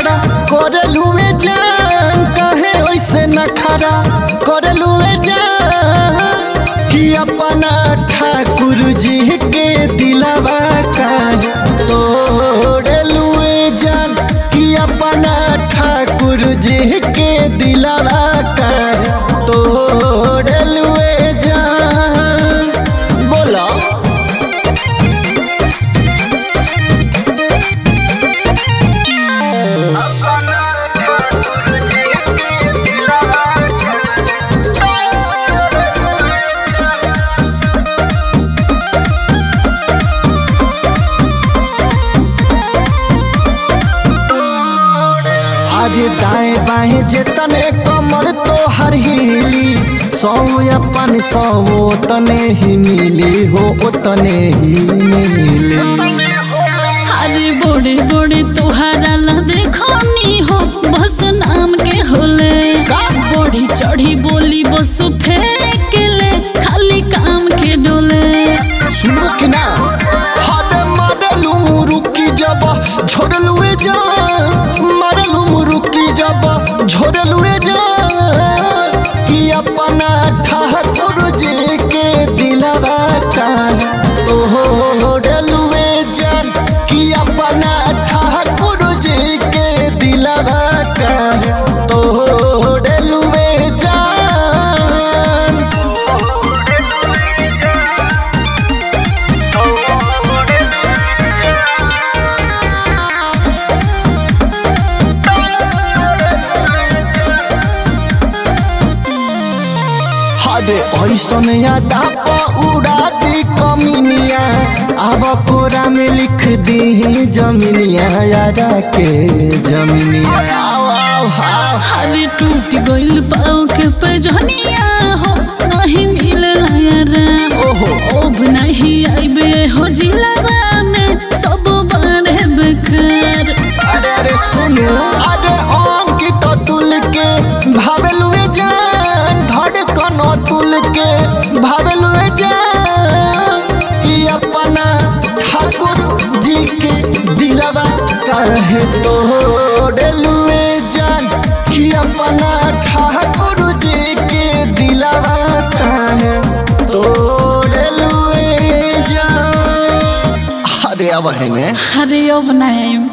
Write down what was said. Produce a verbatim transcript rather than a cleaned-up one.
खड़ा करलू में जान कहे वैसे न खड़ा करलू में जान कि अपना ठाकुर जी के दिलवा का तोड़लू जान कि अपना ठाकुर जी के दिलवा का तोड़लू जान। बोलो आज दाएं बाएं जितने कमर तो हर हिली सौ अपन सौ तने ही मिली हो उतने ही मिली। अरे बड़े बड़े तोहारा ला देखनी हो बस नाम के होले बड़ी चढ़ी बोली बस फेंक ले खाली काम के डोले। सुनो कि ना हरे मारलू मुरुकी जब छोड़लू जा मारलू मुरुकी जब छोड़लू जा कि अपना ठाकुर जी के दिलवा का तोड़लू जान कि अपना ठाकुर जी के दिलवा का तोड़लू जान। अरे ऐसन यादा उड़ा दी कमिनिया अब कोरा में लिख दी जमीनिया यादा के जमीनिया। आओ आओ आओ अरे टूट गइल पाँव के पैजनिया हो नहीं मिलला यार ओहो अब नहीं आइबे हो जिलावा में सब बारे बेकार। अरे अरे सुनो अरे अंकित तुल के भावेलू जान धड़कन तुल के भावेलू जान कि अपना ठाकुर जी के दिलवा कहे तोड़लू जान कि अपना ठाकुर जी के दिलवा कहे तोड़लू जान। अरे अब है अरे अब नहीं